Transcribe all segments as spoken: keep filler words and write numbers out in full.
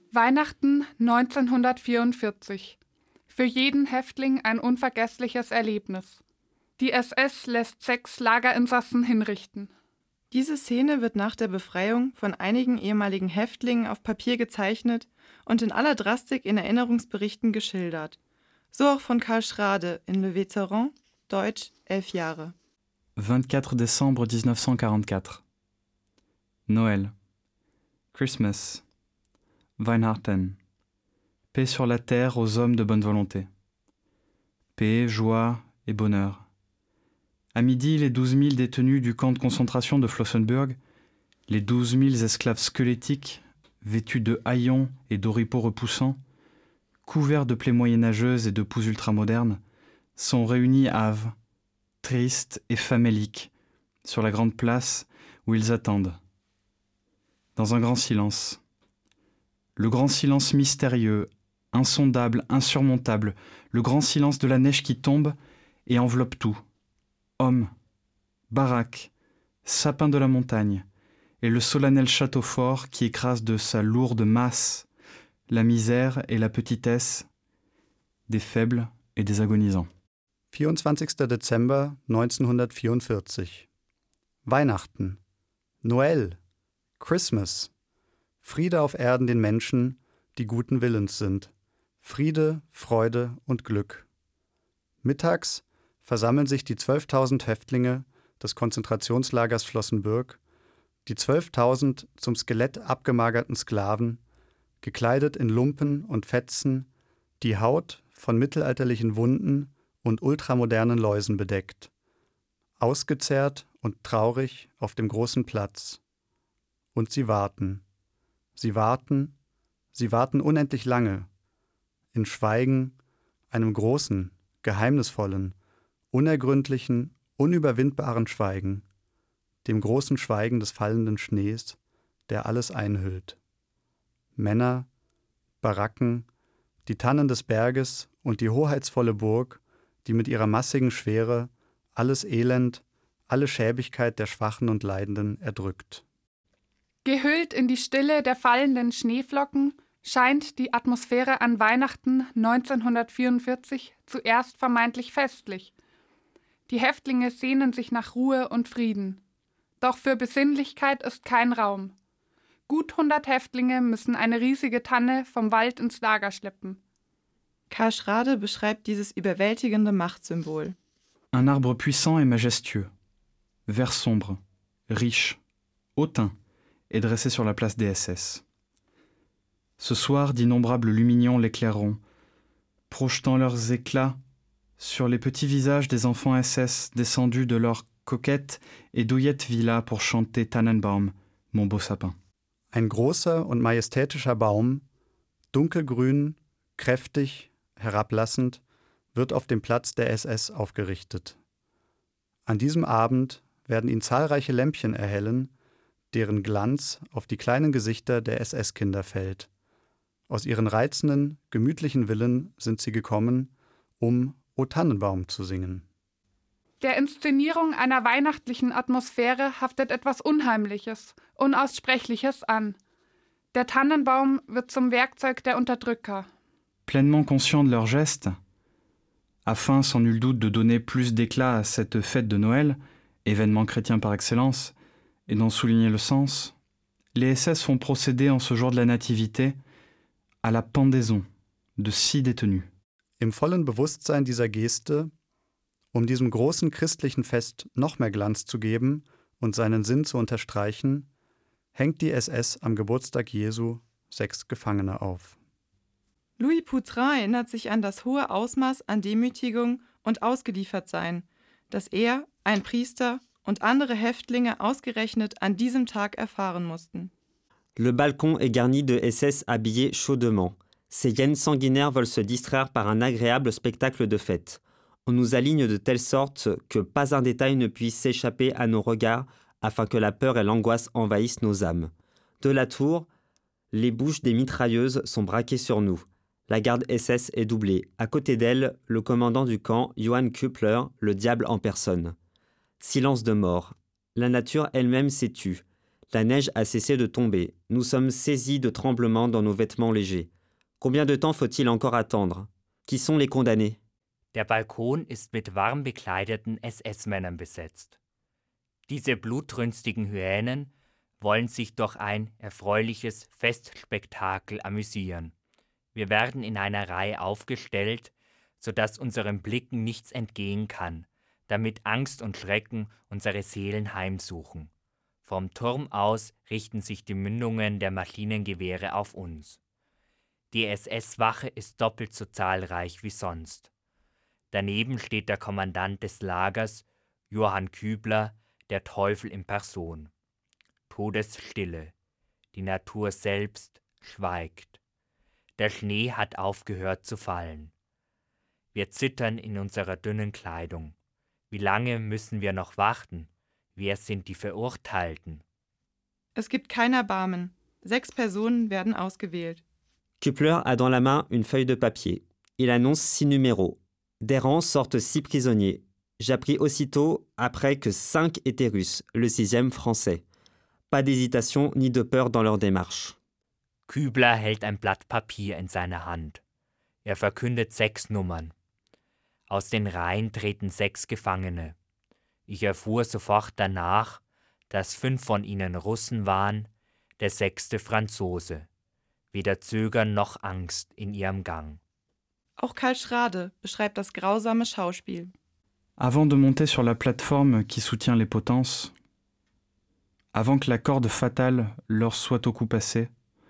Weihnachten neunzehnhundertvierundvierzig. Für jeden Häftling ein unvergessliches Erlebnis. Die S S lässt sechs Lagerinsassen hinrichten. Diese Szene wird nach der Befreiung von einigen ehemaligen Häftlingen auf Papier gezeichnet und in aller Drastik in Erinnerungsberichten geschildert. So auch von Karl Schrade in Le Vétéran, Deutsch, elf Jahre. vingt-quatre décembre dix-neuf cent quarante-quatre. Noël. Christmas. Weihnachten. Paix sur la terre aux hommes de bonne volonté. Paix, joie et bonheur. À midi, les douze mille détenus du camp de concentration de Flossenbürg, les douze mille esclaves squelettiques, vêtus de haillons et d'oripeaux repoussants, couverts de plaies moyenâgeuses et de poux ultramodernes, sont réunis à Havre, tristes et faméliques, sur la grande place où ils attendent. Dans un grand silence. Le grand silence mystérieux, insondable, insurmontable, le grand silence de la neige qui tombe et enveloppe tout. Hommes, baraques, sapins de la montagne, et le solennel château fort qui écrase de sa lourde masse la misère et la petitesse des faibles et des agonisants. vierundzwanzigster Dezember neunzehnhundertvierundvierzig. Weihnachten, Noël, Christmas, Friede auf Erden den Menschen, die guten Willens sind. Friede, Freude und Glück. Mittags versammeln sich die zwölftausend Häftlinge des Konzentrationslagers Flossenbürg, die zwölftausend zum Skelett abgemagerten Sklaven, gekleidet in Lumpen und Fetzen, die Haut von mittelalterlichen Wunden und ultramodernen Läusen bedeckt, ausgezehrt und traurig auf dem großen Platz. Und sie warten. Sie warten, sie warten unendlich lange, in Schweigen, einem großen, geheimnisvollen, unergründlichen, unüberwindbaren Schweigen, dem großen Schweigen des fallenden Schnees, der alles einhüllt. Männer, Baracken, die Tannen des Berges und die hoheitsvolle Burg, die mit ihrer massigen Schwere alles Elend, alle Schäbigkeit der Schwachen und Leidenden erdrückt. Gehüllt in die Stille der fallenden Schneeflocken scheint die Atmosphäre an Weihnachten neunzehnhundertvierundvierzig zuerst vermeintlich festlich. Die Häftlinge sehnen sich nach Ruhe und Frieden. Doch für Besinnlichkeit ist kein Raum. Gut hundert Häftlinge müssen eine riesige Tanne vom Wald ins Lager schleppen. Karl Schrade beschreibt dieses überwältigende Machtsymbol. Un arbre puissant et majestueux, vert sombre, riche, hautain, est dressé sur la place des S S. Ce soir, d'innombrables lumignons l'éclaireront, projetant leurs éclats sur les petits visages des enfants S S descendus de leur coquette et douillette villa pour chanter Tannenbaum, mon beau sapin. Ein großer und majestätischer Baum, dunkelgrün, kräftig, herablassend, wird auf dem Platz der S S aufgerichtet. An diesem Abend werden ihn zahlreiche Lämpchen erhellen, deren Glanz auf die kleinen Gesichter der S S-Kinder fällt. Aus ihren reizenden, gemütlichen Villen sind sie gekommen, um O Tannenbaum zu singen. Der Inszenierung einer weihnachtlichen Atmosphäre haftet etwas Unheimliches, Unaussprechliches an. Der Tannenbaum wird zum Werkzeug der Unterdrücker. Pleinement conscients de leurs gestes, afin sans nul doute de donner plus d'éclat à cette fête de Noël, événement chrétien par excellence, et d'en souligner le sens, les S S font procéder en ce jour de la Nativité à la pendaison de six détenus. Im vollen Bewusstsein dieser Geste, um diesem großen christlichen Fest noch mehr Glanz zu geben und seinen Sinn zu unterstreichen, hängt die S S am Geburtstag Jesu sechs Gefangene auf. Louis Poutrin erinnert sich an das hohe Ausmaß an Demütigung und Ausgeliefertsein, das er, ein Priester und andere Häftlinge ausgerechnet an diesem Tag erfahren mussten. Le balcon est garni de S S habillés chaudement. Ces hyènes sanguinaires veulent se distraire par un agréable spectacle de fête. On nous aligne de telle sorte que pas un détail ne puisse s'échapper à nos regards afin que la peur et l'angoisse envahissent nos âmes. De la tour, les bouches des mitrailleuses sont braquées sur nous. La garde S S est doublée. À côté d'elle, le commandant du camp, Johann Küppler, le diable en personne. Silence de mort. La nature elle-même s'est tue. La neige a cessé de tomber. Nous sommes saisis de tremblements dans nos vêtements légers. Combien de temps faut-il encore attendre? Qui sont les condamnés? Der Balkon ist mit warm bekleideten S S-Männern besetzt. Diese blutrünstigen Hyänen wollen sich durch ein erfreuliches Festspektakel amüsieren. Wir werden in einer Reihe aufgestellt, sodass unseren Blicken nichts entgehen kann, damit Angst und Schrecken unsere Seelen heimsuchen. Vom Turm aus richten sich die Mündungen der Maschinengewehre auf uns. Die S S-Wache ist doppelt so zahlreich wie sonst. Daneben steht der Kommandant des Lagers, Johann Kübler, der Teufel in Person. Todesstille. Die Natur selbst schweigt. Der Schnee hat aufgehört zu fallen. Wir zittern in unserer dünnen Kleidung. Wie lange müssen wir noch warten? Wer sind die Verurteilten? Es gibt kein Erbarmen. Sechs Personen werden ausgewählt. Kübler a dans la main une feuille de papier. Il annonce six numéros. Des rangs sortent six prisonniers. J'appris aussitôt après que cinq étaient russes, le sixième français. Pas d'hésitation ni de peur dans leur démarche. Kübler hält ein Blatt Papier in seiner Hand. Er verkündet sechs Nummern. Aus den Reihen treten sechs Gefangene. Ich erfuhr sofort danach, dass fünf von ihnen Russen waren, der sechste Franzose. Weder Zögern noch Angst in ihrem Gang. Auch Karl Schrade beschreibt das grausame Schauspiel. Avant de monter sur la plateforme qui soutient les potences, avant que la corde fatale leur soit au cou passé,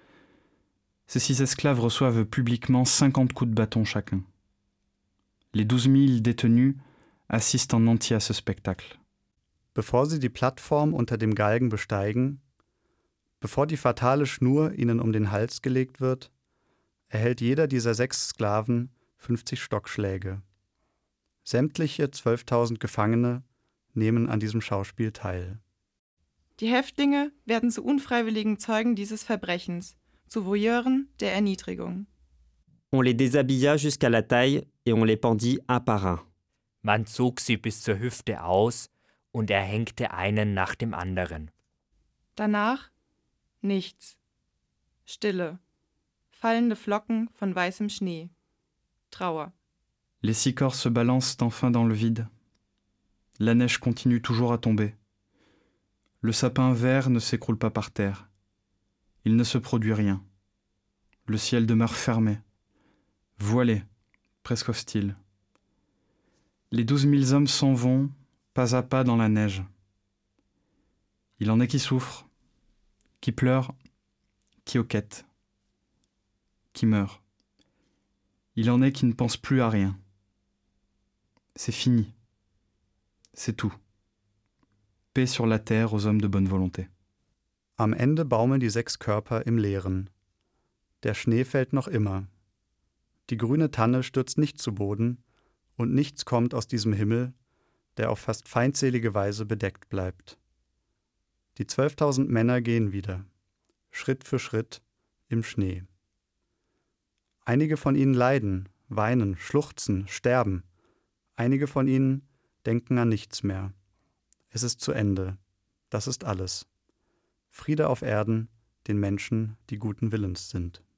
ces six esclaves reçoivent publiquement cinquante coups de bâton chacun. Les douze mille détenus assistent en entier à ce spectacle. Bevor sie die Plattform unter dem Galgen besteigen, bevor die fatale Schnur ihnen um den Hals gelegt wird, erhält jeder dieser sechs Sklaven fünfzig Stockschläge. Sämtliche zwölftausend Gefangene nehmen an diesem Schauspiel teil. Die Häftlinge werden zu unfreiwilligen Zeugen dieses Verbrechens, zu Voyeuren der Erniedrigung. On les déshabilla jusqu'à la taille et on les pendit un par un. Man zog sie bis zur Hüfte aus und erhängte einen nach dem anderen. Danach nichts. Stille. Fallende Flocken von weißem Schnee. Trauer. Les six corps se balancent enfin dans le vide. La neige continue toujours à tomber. Le sapin vert ne s'écroule pas par terre. Il ne se produit rien. Le ciel demeure fermé, voilé, presque hostile. Les douze mille hommes s'en vont, pas à pas dans la neige. Il en est qui souffrent, qui pleurent, qui hoquettent, qui meurent. Il en est qui ne pensent plus à rien. C'est fini. C'est tout. Paix sur la terre aux hommes de bonne volonté. Am Ende baumeln die sechs Körper im Leeren. Der Schnee fällt noch immer. Die grüne Tanne stürzt nicht zu Boden und nichts kommt aus diesem Himmel, der auf fast feindselige Weise bedeckt bleibt. Die zwölftausend Männer gehen wieder, Schritt für Schritt im Schnee. Einige von ihnen leiden, weinen, schluchzen, sterben. Einige von ihnen denken an nichts mehr. Es ist zu Ende. Das ist alles. Friede auf Erden, den Menschen, die guten Willens sind.